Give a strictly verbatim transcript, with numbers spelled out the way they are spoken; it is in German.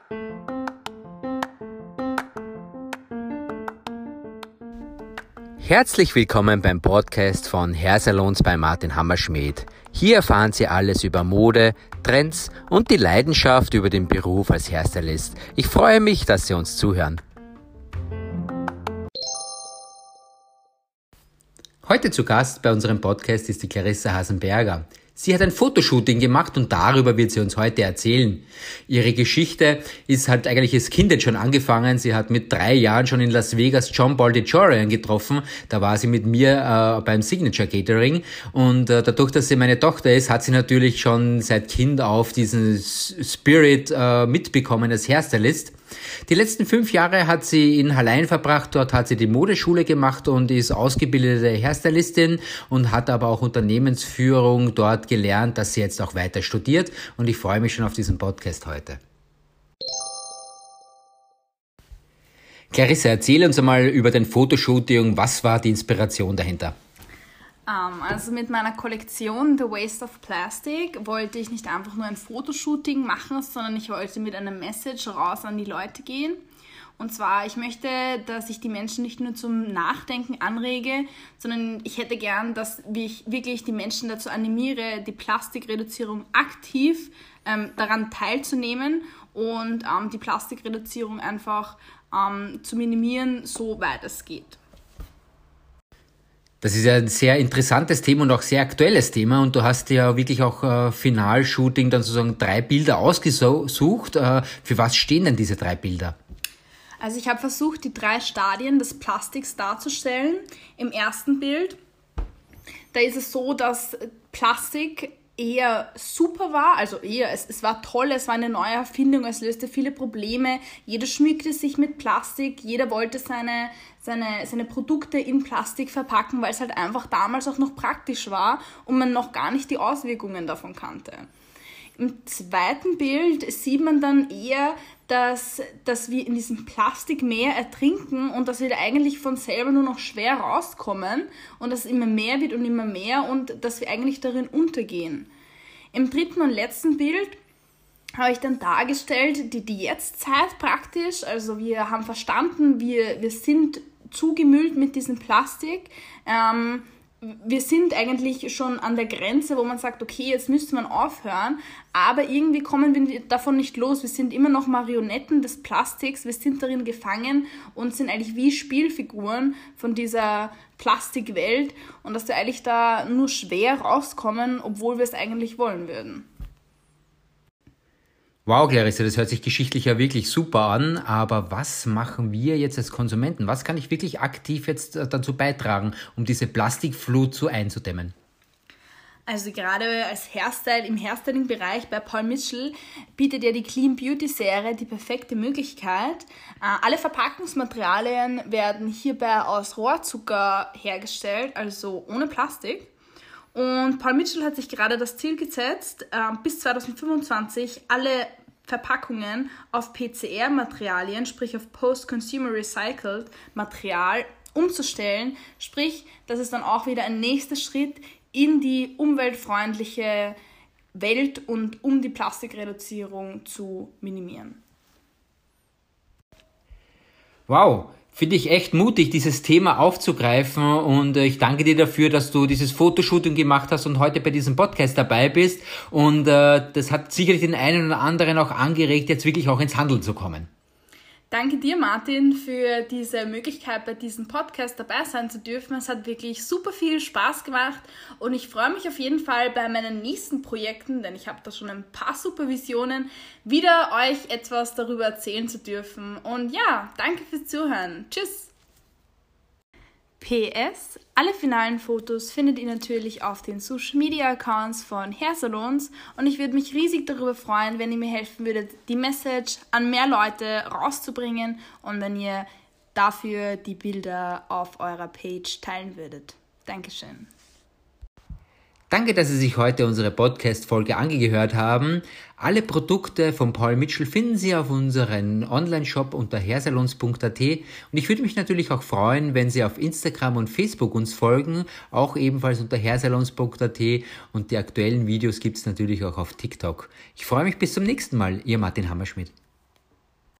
Herzlich willkommen beim Podcast von Hairsalons bei Martin Hammerschmidt. Hier erfahren Sie alles über Mode, Trends und die Leidenschaft über den Beruf als Hairstylist. Ich freue mich, dass Sie uns zuhören. Heute zu Gast bei unserem Podcast ist die Clarissa Hasenberger. Sie hat ein Fotoshooting gemacht und darüber wird sie uns heute erzählen. Ihre Geschichte ist halt eigentlich als Kind jetzt schon angefangen. Sie hat mit drei Jahren schon in Las Vegas John Baldicciorian getroffen. Da war sie mit mir äh, beim Signature Catering. Und äh, dadurch, dass sie meine Tochter ist, hat sie natürlich schon seit Kind auf diesen Spirit äh, mitbekommen als Hairstylist. Die letzten fünf Jahre hat sie in Hallein verbracht, dort hat sie die Modeschule gemacht und ist ausgebildete Hairstylistin und hat aber auch Unternehmensführung dort gelernt, dass sie jetzt auch weiter studiert und ich freue mich schon auf diesen Podcast heute. Clarissa, erzähl uns einmal über dein Fotoshooting, was war die Inspiration dahinter? Um, also mit meiner Kollektion The Waste of Plastic wollte ich nicht einfach nur ein Fotoshooting machen, sondern ich wollte mit einer Message raus an die Leute gehen. Und zwar, ich möchte, dass ich die Menschen nicht nur zum Nachdenken anrege, sondern ich hätte gern, dass ich wirklich die Menschen dazu animiere, die Plastikreduzierung aktiv ähm, daran teilzunehmen und ähm, die Plastikreduzierung einfach ähm, zu minimieren, so weit es geht. Das ist ja ein sehr interessantes Thema und auch sehr aktuelles Thema und du hast ja wirklich auch äh, Finalshooting dann sozusagen drei Bilder ausgesucht. Äh, für was stehen denn diese drei Bilder? Also ich habe versucht, die drei Stadien des Plastiks darzustellen. Im ersten Bild, da ist es so, dass Plastik eher super war, also eher, es, es war toll, es war eine neue Erfindung, es löste viele Probleme, jeder schmückte sich mit Plastik, jeder wollte seine, seine, seine Produkte in Plastik verpacken, weil es halt einfach damals auch noch praktisch war und man noch gar nicht die Auswirkungen davon kannte. Im zweiten Bild sieht man dann eher, dass, dass wir in diesem Plastikmeer ertrinken und dass wir da eigentlich von selber nur noch schwer rauskommen und dass es immer mehr wird und immer mehr und dass wir eigentlich darin untergehen. Im dritten und letzten Bild habe ich dann dargestellt, die, die Jetztzeit praktisch, also wir haben verstanden, wir, wir sind zugemüllt mit diesem Plastik, ähm, wir sind eigentlich schon an der Grenze, wo man sagt, okay, jetzt müsste man aufhören, aber irgendwie kommen wir davon nicht los. Wir sind immer noch Marionetten des Plastiks, wir sind darin gefangen und sind eigentlich wie Spielfiguren von dieser Plastikwelt und dass wir eigentlich da nur schwer rauskommen, obwohl wir es eigentlich wollen würden. Wow, Clarissa, das hört sich geschichtlich ja wirklich super an, aber was machen wir jetzt als Konsumenten? Was kann ich wirklich aktiv jetzt dazu beitragen, um diese Plastikflut so einzudämmen? Also gerade als Hairstyle im Hairstyling-Bereich bei Paul Mitchell bietet ja die Clean Beauty Serie die perfekte Möglichkeit. Alle Verpackungsmaterialien werden hierbei aus Rohrzucker hergestellt, also ohne Plastik. Und Paul Mitchell hat sich gerade das Ziel gesetzt, bis zwanzig fünfundzwanzig alle Verpackungen auf P C R-Materialien, sprich auf Post-Consumer Recycled Material umzustellen. Sprich, das ist dann auch wieder ein nächster Schritt in die umweltfreundliche Welt und um die Plastikreduzierung zu minimieren. Wow, finde ich echt mutig, dieses Thema aufzugreifen und ich danke dir dafür, dass du dieses Fotoshooting gemacht hast und heute bei diesem Podcast dabei bist und äh, das hat sicherlich den einen oder anderen auch angeregt, jetzt wirklich auch ins Handeln zu kommen. Danke dir, Martin, für diese Möglichkeit, bei diesem Podcast dabei sein zu dürfen. Es hat wirklich super viel Spaß gemacht und ich freue mich auf jeden Fall bei meinen nächsten Projekten, denn ich habe da schon ein paar Supervisionen, wieder euch etwas darüber erzählen zu dürfen. Und ja, danke fürs Zuhören. Tschüss! P S. Alle finalen Fotos findet ihr natürlich auf den Social Media Accounts von Hairsalons und ich würde mich riesig darüber freuen, wenn ihr mir helfen würdet, die Message an mehr Leute rauszubringen und wenn ihr dafür die Bilder auf eurer Page teilen würdet. Dankeschön. Danke, dass Sie sich heute unsere Podcast-Folge angehört haben. Alle Produkte von Paul Mitchell finden Sie auf unserem Online-Shop unter hairsalons punkt a t und ich würde mich natürlich auch freuen, wenn Sie auf Instagram und Facebook uns folgen, auch ebenfalls unter hairsalons punkt a t und die aktuellen Videos gibt es natürlich auch auf TikTok. Ich freue mich bis zum nächsten Mal, Ihr Martin Hammerschmidt.